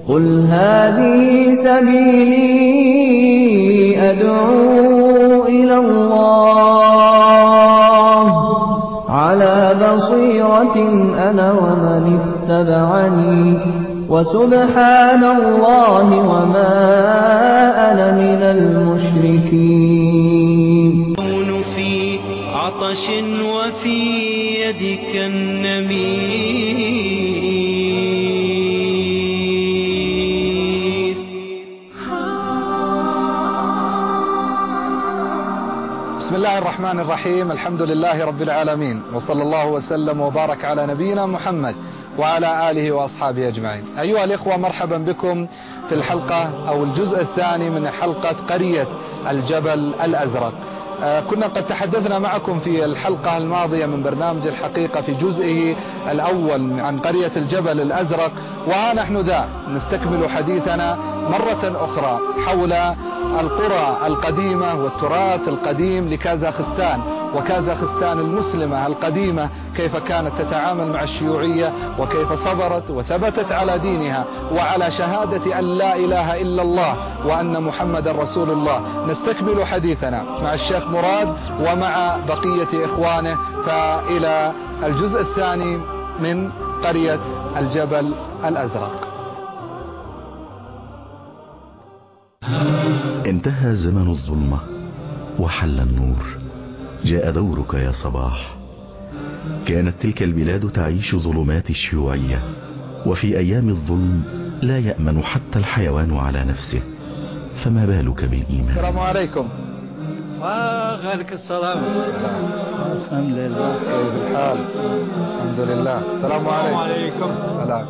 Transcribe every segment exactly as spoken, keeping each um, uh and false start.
قل هذه سبيلي أدعو إلى الله على بصيرة أنا ومن اتبعني وسبحان الله وما أنا من المشركين. في عطش وفي يدك النمير. بسم الله الرحمن الرحيم. الحمد لله رب العالمين، وصلى الله وسلم وبارك على نبينا محمد وعلى آله وأصحابه أجمعين. أيها الإخوة، مرحبا بكم في الحلقة أو الجزء الثاني من حلقة قرية الجبل الأزرق. كنا قد تحدثنا معكم في الحلقة الماضية من برنامج الحقيقة في جزئه الأول عن قرية الجبل الأزرق، وها نحن ذا نستكمل حديثنا مرة أخرى حول القرى القديمة والتراث القديم لكازاخستان، وكازاخستان المسلمة القديمة كيف كانت تتعامل مع الشيوعية، وكيف صبرت وثبتت على دينها وعلى شهادة أن لا إله إلا الله وأن محمد رسول الله. نستكمل حديثنا مع الشيخ مراد ومع بقية إخوانه، فإلى الجزء الثاني من قرية الجبل الأزرق. انتهى زمن الظلمة وحل النور، جاء دورك يا صباح. كانت تلك البلاد تعيش ظلمات الشيوعية، وفي أيام الظلم لا يأمن حتى الحيوان على نفسه، فما بالك بالإيمان. السلام عليكم. وعليكم السلام. الحمد لله. كيف الحال؟ الحمد لله. السلام عليكم. السلام.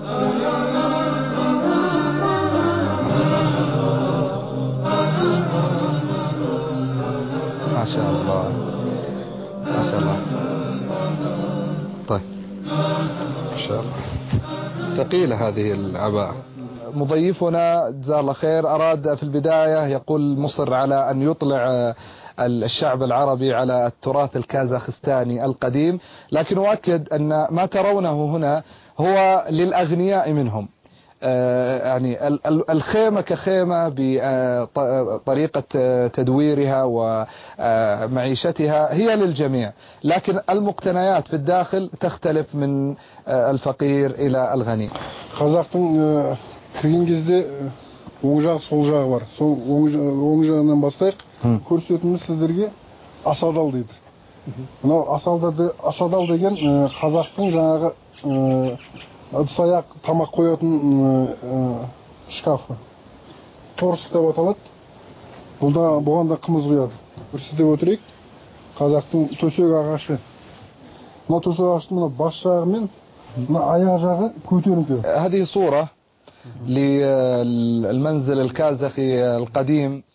ما شاء الله ما شاء الله. طيب ما شاء الله، ثقيلة هذه العباءة. مضيفنا جزاه الله خير أراد في البداية يقول مصر على أن يطلع الشعب العربي على التراث الكازاخستاني القديم، لكن أؤكد أن ما ترونه هنا هو للأغنياء منهم. يعني الخيمة كخيمة بطريقة تدويرها ومعيشتها هي للجميع، لكن المقتنيات في الداخل تختلف من الفقير إلى الغني. Қазақтың кірген кезде оң жағы сол жағы бар. Сол оң жағынан бастайық. Көрсетіміз сіздерге асадал дейді. Мынау асадал асадал деген қазақтың жаңағы ыдыс-аяқ тамақ қоятын шкафы. Торс деп аталады. Бұлда бұған да қымыз құяды. Көрсетіп өтірейік. Қазақтың төсек ағашы. Мына төсек ағаштың мына бас жағы мен мына аяқ жағы көтеріңкі. هذه صورة للمنزل الكازاخي القديم.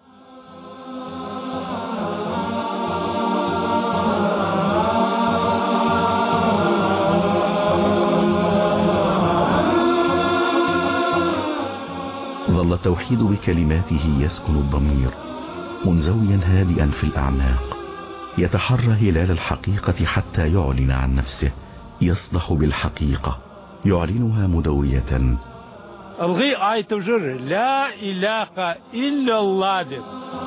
ظل التوحيد بكلماته يسكن الضمير، منزويا هادئا في الأعماق، يتحرى هلال الحقيقة حتى يعلن عن نفسه، يصدح بالحقيقة يعلنها مدوية. ылғи айтып жүр لا إله إلا الله деп.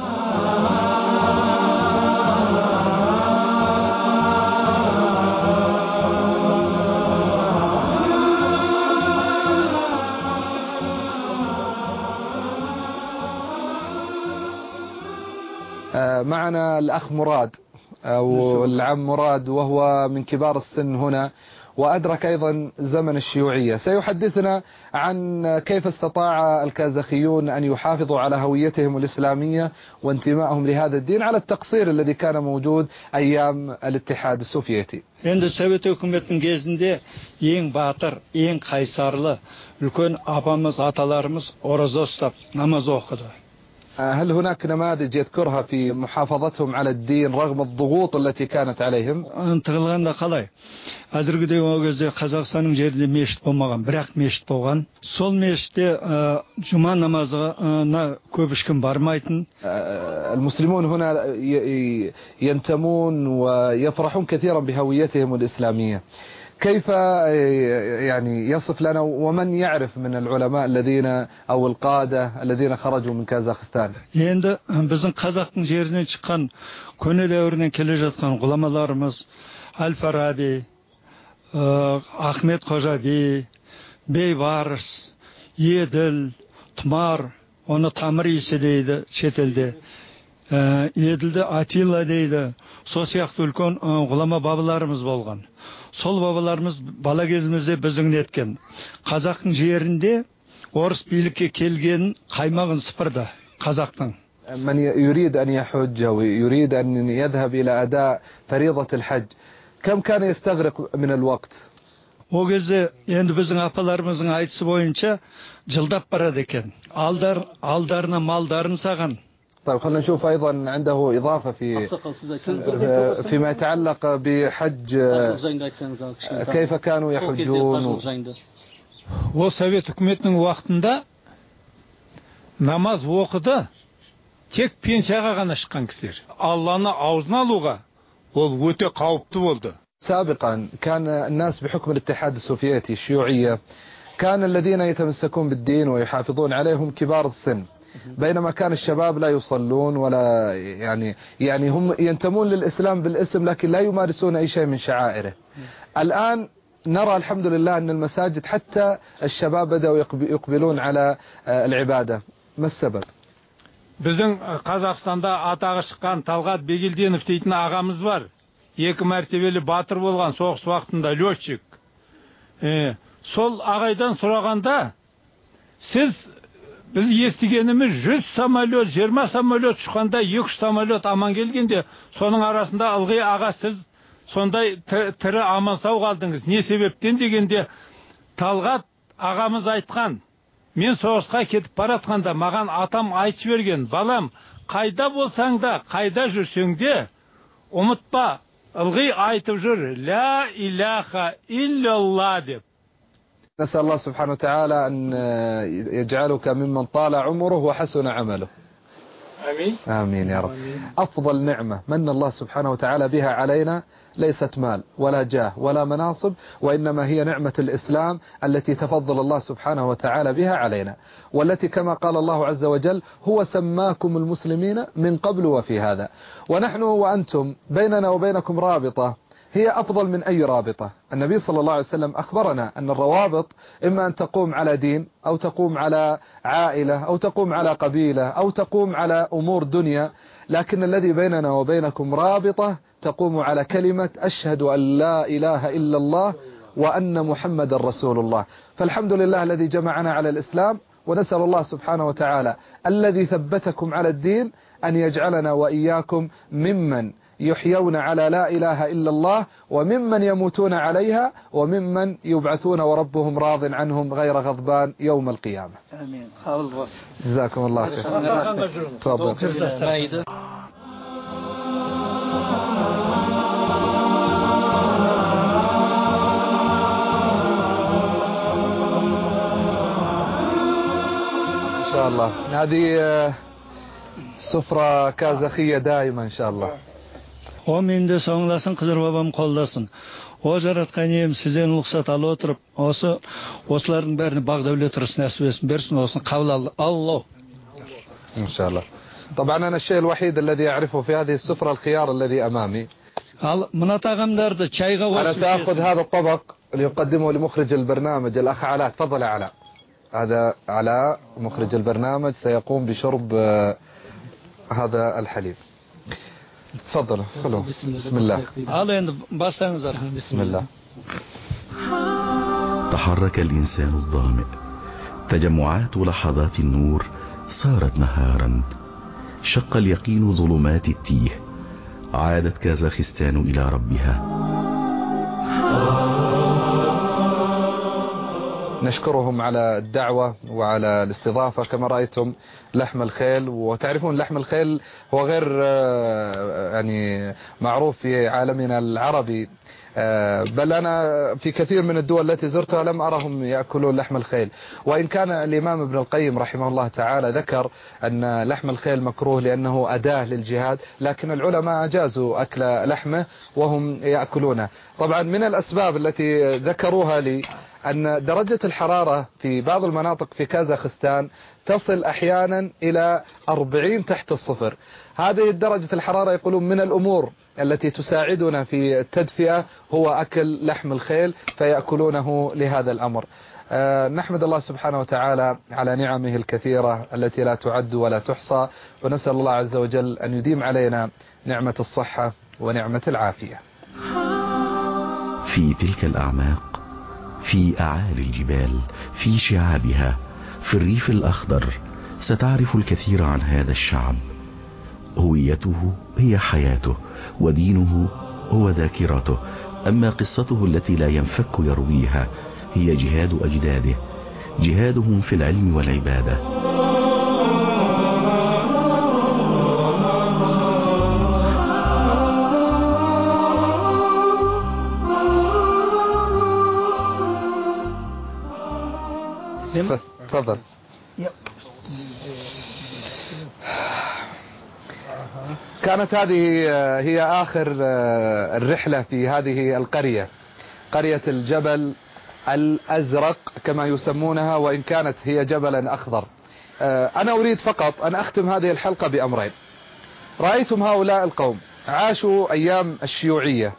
معنا الأخ مراد أو العم مراد، وهو من كبار السن هنا وأدرك أيضا زمن الشيوعية. سيحدثنا عن كيف استطاع الكازاخيون أن يحافظوا على هويتهم الإسلامية وانتمائهم لهذا الدين على التقصير الذي كان موجود أيام الاتحاد السوفيتي. Енді Совет үкіметінің кезінде ең батыр, ең қайсарлы үлкен апамыз, аталарымыз ораза ұстап намаз оқыды. هل هناك نماذج يذكرها في محافظتهم على الدين رغم الضغوط التي كانت عليهم؟ Тығылғанда қалай? Әзіргідей о кезде Қазақстанның жерінде мешіт болмаған, бірақ мешіт болған. Сол мешітте жұма намазына көп ешкім бармайтын. المسلمون هنا ينتمون ويفرحون كثيرا بهويتهم الإسلامية. كيف يعني يصف لنا ومن يعرف من العلماء الذين أو القادة الذين خرجوا من كازاخستان؟ Endi bizning Qozoqning yeridan chiqqan көне дәврінен келе жатқан ғұламаларымыз Әл-Фараби, Ахмет Қожаби, Бейбарыс, Еділ, Тұмар, оны Тамыр иісі дейді шетелде. Еділді Атилла дейді. Сол сияқты үлкен ғұлама бабаларымыз болған. Сол бабаларымыз бала кезімізде біздің неткен. Қазақтың жерінде орыс билікке келген қаймағын сыпырды қазақтың. من يريد أن يحج ويريد أن يذهب إلى أداء فريضة الحج كم كان يستغرق من الوقت؟ O кезде енді біздің апаларымыздың айтысы бойынша жылдап барады екен. Алдар алдарына малдарын саған. طيب خلينا نشوف أيضا عنده إضافة في فيما يتعلق بحج كيف كانوا يحجون. O Совет үкіметінің уақытында намаз оқыды, тек пенсияға ғана шыққан кісілер. Алланы аузына алуға ол өте қауіпті болды. سابقا كان الناس بحكم الاتحاد السوفيتي الشيوعية كان الذين يتمسكون بالدين ويحافظون عليهم كبار السن، بينما كان الشباب لا يصلون ولا يعني يعني هم ينتمون للإسلام بالاسم لكن لا يمارسون أي شيء من شعائره. الآن نرى الحمد لله أن المساجد حتى الشباب بدأوا يقبلون على العبادة. ما السبب؟ Біздің Қазақстанда атағы шыққан Талғат Бегелденов дейтін ағамыз бар. Екі мәртебелі батыр болған, соғыс уақытында летчик. Е, сол ағайдан сұрағанда, сіз біз естігеніміз жүз самолет, жиырма самолет ұшқанда екі үш самолет аман келгенде, соның арасында ылғи аға сіз сондай тірі аман сау қалдыңыз. Не себептен дегенде Талғат ағамыз айтқан, мен соғысқа кетіп баратқанда маған атам айтып берген, балам, қайда болсаң да, қайда жүрсең де, ұмытпа, ылғи айтып жүр, لا إله إلا الله деп. نسأل الله سبحانه وتعالى أن يجعلك ممن طال عمره وحسن عمله. آمين آمين يا رب. أفضل نعمة من الله سبحانه وتعالى بها علينا ليست مال ولا جاه ولا مناصب، وإنما هي نعمة الإسلام التي تفضل الله سبحانه وتعالى بها علينا، والتي كما قال الله عز وجل هو سماكم المسلمين من قبل وفي هذا. ونحن وأنتم بيننا وبينكم رابطة هي أفضل من أي رابطة. النبي صلى الله عليه وسلم أخبرنا أن الروابط إما أن تقوم على دين أو تقوم على عائلة أو تقوم على قبيلة أو تقوم على أمور دنيا، لكن الذي بيننا وبينكم رابطة تقوم على كلمة أشهد أن لا إله إلا الله وأن محمد رسول الله. فالحمد لله الذي جمعنا على الإسلام، ونسأل الله سبحانه وتعالى الذي ثبتكم على الدين أن يجعلنا وإياكم ممن يحيون على لا إله إلا الله وممن يموتون عليها وممن يبعثون وربهم راض عنهم غير غضبان يوم القيامة. آمين. جزاكم الله خير. تفضل. إن شاء الله هذه سفرة كازاخية دائما إن شاء الله. O mende соңласын, Қызыр бабам қолдасын. О жаратқан ием сізден рұқсат алып отырып, осы осылардың бәріне бақ-дәулет нәсіп етсін, берсін, осыны қабыл алды. الله. إن شاء الله. طبعا أنا الشيء الوحيد الذي أعرفه في هذه السفرة الخيار الذي أمامي. Мына тағамдарды чайға қосып. أنا سأخذ هذا الطبق اللي يقدمه لمخرج البرنامج الأخ علاء. تفضل علاء. هذا علاء مخرج البرنامج سيقوم بشرب هذا الحليب. تفضل. بسم الله. بسم الله. تحرك الإنسان الظامئ، تجمعات لحظات النور صارت نهارا، شق اليقين ظلمات التيه، عادت كازاخستان إلى ربها. نشكرهم على الدعوة وعلى الاستضافة. كما رأيتم لحم الخيل، وتعرفون لحم الخيل هو غير يعني معروف في عالمنا العربي، بل أنا في كثير من الدول التي زرتها لم أرهم يأكلون لحم الخيل. وإن كان الإمام ابن القيم رحمه الله تعالى ذكر أن لحم الخيل مكروه لأنه أداة للجهاد، لكن العلماء أجازوا أكل لحمه وهم يأكلونه. طبعا من الأسباب التي ذكروها لي أن درجة الحرارة في بعض المناطق في كازاخستان تصل أحيانا إلى أربعين تحت الصفر. هذه درجة الحرارة يقولون من الأمور التي تساعدنا في التدفئة هو أكل لحم الخيل، فيأكلونه لهذا الأمر. أه نحمد الله سبحانه وتعالى على نعمه الكثيرة التي لا تعد ولا تحصى، ونسأل الله عز وجل أن يديم علينا نعمة الصحة ونعمة العافية. في تلك الأعماق، في أعالي الجبال، في شعابها، في الريف الأخضر، ستعرف الكثير عن هذا الشعب. هويته هي حياته، ودينه هو ذاكرته. أما قصته التي لا ينفك يرويها هي جهاد أجداده، جهادهم في العلم والعبادة. تفضل. كانت هذه هي آخر الرحلة في هذه القرية، قرية الجبل الأزرق كما يسمونها، وإن كانت هي جبلا أخضر. أنا أريد فقط أن أختم هذه الحلقة بأمرين. رأيتم هؤلاء القوم عاشوا أيام الشيوعية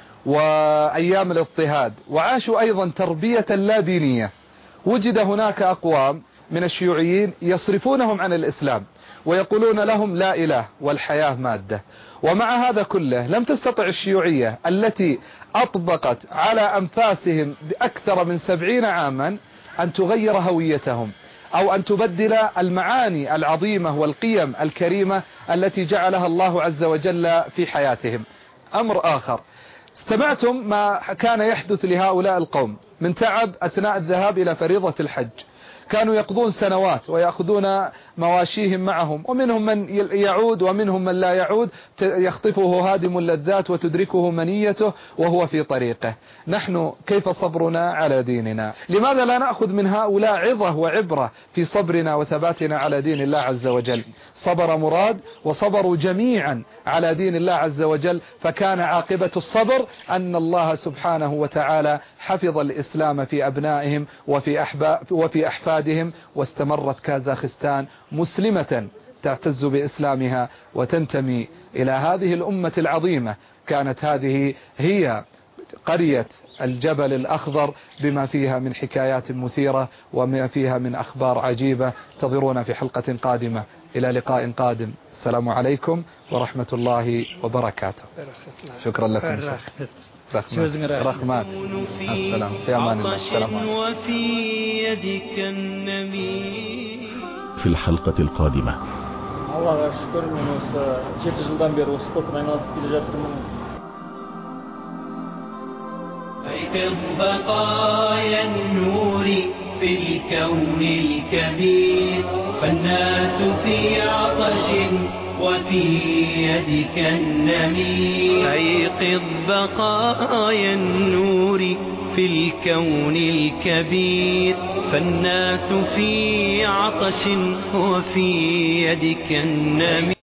وأيام الاضطهاد، وعاشوا أيضا تربية لا دينية. وجد هناك أقوام من الشيوعيين يصرفونهم عن الإسلام ويقولون لهم لا إله والحياة مادة. ومع هذا كله لم تستطع الشيوعية التي أطبقت على أنفاسهم بأكثر من سبعين عاما أن تغير هويتهم أو أن تبدل المعاني العظيمة والقيم الكريمة التي جعلها الله عز وجل في حياتهم. أمر آخر، استمعتم ما كان يحدث لهؤلاء القوم من تعب أثناء الذهاب إلى فريضة الحج. كانوا يقضون سنوات ويأخذون مواشيهم معهم، ومنهم من يعود ومنهم من لا يعود، يخطفه هادم اللذات وتدركه منيته وهو في طريقه. نحن كيف صبرنا على ديننا؟ لماذا لا نأخذ من هؤلاء عظة وعبرة في صبرنا وثباتنا على دين الله عز وجل؟ صبر مراد وصبروا جميعا على دين الله عز وجل، فكان عاقبة الصبر أن الله سبحانه وتعالى حفظ الإسلام في أبنائهم وفي أحباب وفي أحفادهم، واستمرت كازاخستان مسلمة تعتز بإسلامها وتنتمي إلى هذه الأمة العظيمة. كانت هذه هي قرية الجبل الأخضر بما فيها من حكايات مثيرة وما فيها من أخبار عجيبة. انتظرونا في حلقة قادمة. إلى لقاء قادم. السلام عليكم ورحمة الله وبركاته. شكرا لكم. رحمات. السلام في أمان الله. السلام عليكم. وفي يدك النمير. في الحلقة القادمة. Allah'a şükür men осы жеті жылдан бeri осы спортпен айналысып келе жатырмын. أيقظ بقايا النور في الكون الكبير، فالناس في عطش وفي يدك النمير. أيقظ بقايا النور في الكون الكبير، فالناس في عطش وفي يدك النمير.